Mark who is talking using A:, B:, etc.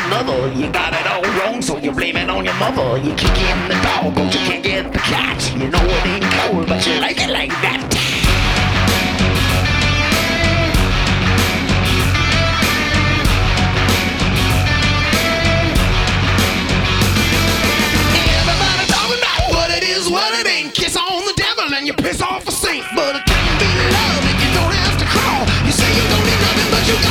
A: another. You got it all wrong, so you blame it on your mother. You kick in the dog, but you can't get the cat. You know it ain't cold, but you like it like that.